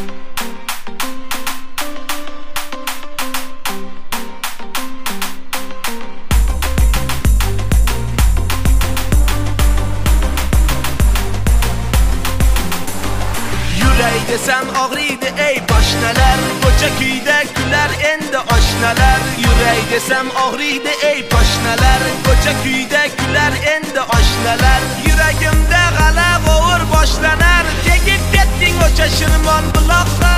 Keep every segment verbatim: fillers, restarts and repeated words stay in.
desam og'riydi ey poshnalar, ko'cha kuyda kular endi oshnalar. Yuray desam og'riydi ey poshnalar, ko'cha kuyda kular endi oshnalar. Yuragimda g'ala g'ovur boshlanar, tegib ketding o'sha shirmon buloqqa.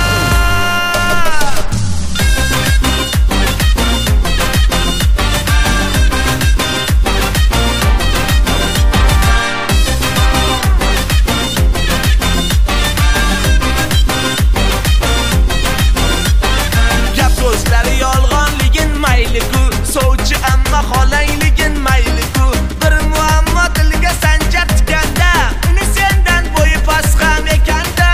Sovchi amma xolayligin mayliku, bir muammo dilga sanjar tikanda, uni sendan bo'yi past ham ekanda.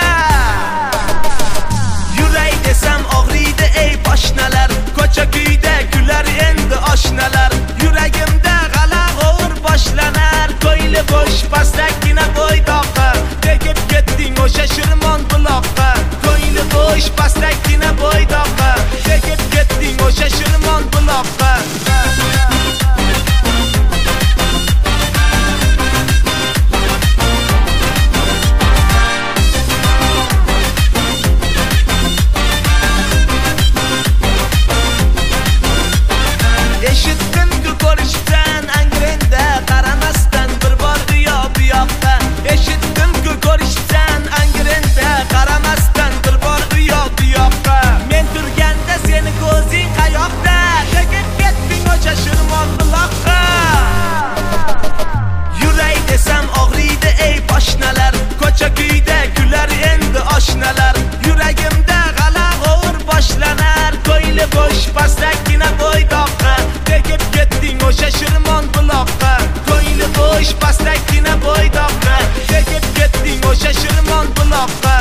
Yuray desam og'riydi ey poshnalar, ko'cha kuyda kular endi oshnalar. Yuragimda g'ala g'ovur boshlanar, ko'ngli bo'sh pastagina bo'ydoqqa, tegib ketding o'sha shirmon buloqqa. Ko'ngli bo'sh pastagina bo'ydoqqa, tegib ketding o'sha shirmon buloqqa. Eshitdim-ku ko'rishdan Angrenda, qaramasdan bir bor u yoq bu yoqqa. Eshitdim-ku ko'rishdan Angrenda, qaramasdan bir bor u yoq bu yoqqa. Men turganda seni ko'zing qayoqda, tegib ketding o'sha shirmon buloqqa. Yuray desam og'riydi ey poshnalar, ko'cha kuyda kular endi oshnalar. Yuragimda g'ala g'ovur boshlanar, ko'ngli bo'sh pastagina bo'ydoqqa, tegib ketding o'sha shirmon buloqqa. Ko'ngli bo'sh pastagina bo'ydoqqa, tegib ketding o'sha shirmon buloqqa.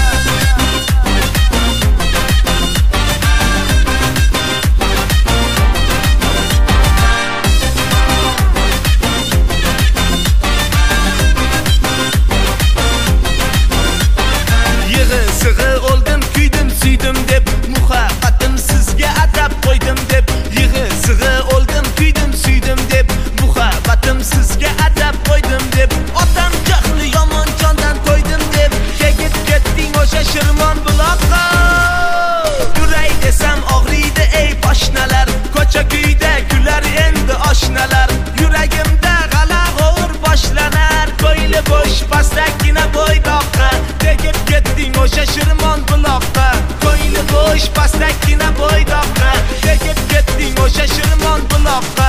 Sig'i o'ldim, kuydim, suydim deb, muhabbatim sizga atab qo'ydim deb. Yig'i sig'i o'ldim, kuydim, suydim deb, muhabbatim sizga atab qo'ydim deb. Otam jahli yomon jondan to'ydim deb, tegib ketding o'sha shirmon buloqqa. Yuray desam og'riydi ey poshnalar, ko'cha kuyda kular endi oshnalar. Yuragimda g'ala g'ovur boshlanar, ko'ngli bo'sh pastagina bo'ydoqqa, tegib ketding o'sha shirmon buloqqa. Ko'ngli bo'sh pastagina bo'ydoqqa, tegib ketding o'sha shirmon buloqqa.